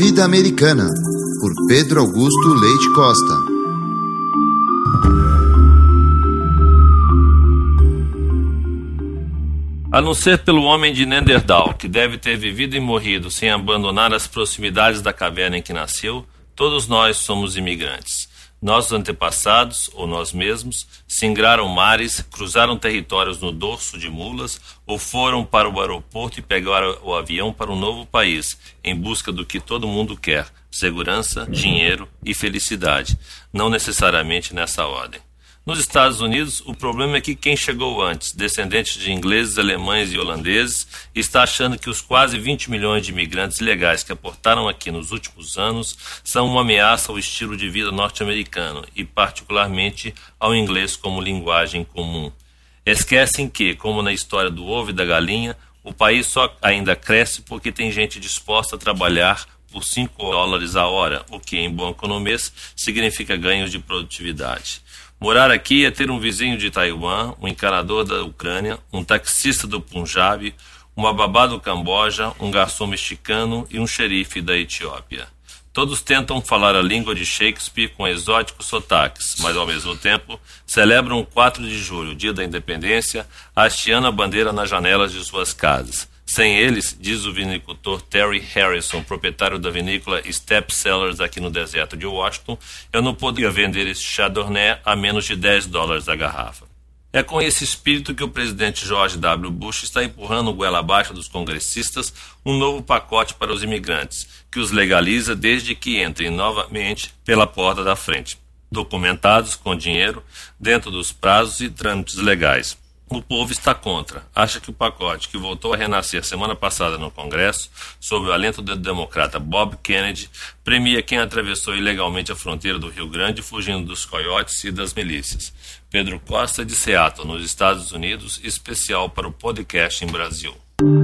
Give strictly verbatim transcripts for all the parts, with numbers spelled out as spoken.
Vida Americana, por Pedro Augusto Leite Costa. A não ser pelo homem de Neandertal, que deve ter vivido e morrido sem abandonar as proximidades da caverna em que nasceu, todos nós somos imigrantes. Nossos antepassados, ou nós mesmos, singraram mares, cruzaram territórios no dorso de mulas, ou foram para o aeroporto e pegaram o avião para um novo país, em busca do que todo mundo quer: segurança, dinheiro e felicidade, não necessariamente nessa ordem. Nos Estados Unidos, o problema é que quem chegou antes, descendente de ingleses, alemães e holandeses, está achando que os quase vinte milhões de imigrantes ilegais que aportaram aqui nos últimos anos são uma ameaça ao estilo de vida norte-americano e, particularmente, ao inglês como linguagem comum. Esquecem que, como na história do ovo e da galinha, o país só ainda cresce porque tem gente disposta a trabalhar por cinco dólares a hora, o que, em bom economês, significa ganhos de produtividade. Morar aqui é ter um vizinho de Taiwan, um encanador da Ucrânia, um taxista do Punjab, uma babá do Camboja, um garçom mexicano e um xerife da Etiópia. Todos tentam falar a língua de Shakespeare com exóticos sotaques, mas ao mesmo tempo celebram o quatro de julho, dia da independência, hasteando a bandeira nas janelas de suas casas. Sem eles, diz o vinicultor Terry Harrison, proprietário da vinícola Step Cellars aqui no deserto de Washington, eu não poderia vender esse Chardonnay a menos de dez dólares a garrafa. É com esse espírito que o presidente George W. Bush está empurrando goela abaixo dos congressistas um novo pacote para os imigrantes, que os legaliza desde que entrem novamente pela porta da frente, documentados com dinheiro, dentro dos prazos e trâmites legais. O povo está contra. Acha que o pacote, que voltou a renascer semana passada no Congresso, sob o alento do democrata Bob Kennedy, premia quem atravessou ilegalmente a fronteira do Rio Grande fugindo dos coiotes e das milícias. Pedro Costa, de Seattle, nos Estados Unidos, especial para o podcast em Brasil.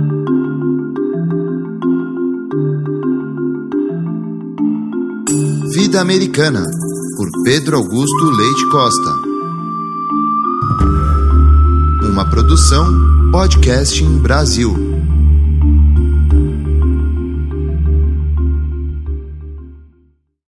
Vida Americana, por Pedro Augusto Leite Costa. Uma produção Podcast em Brasil.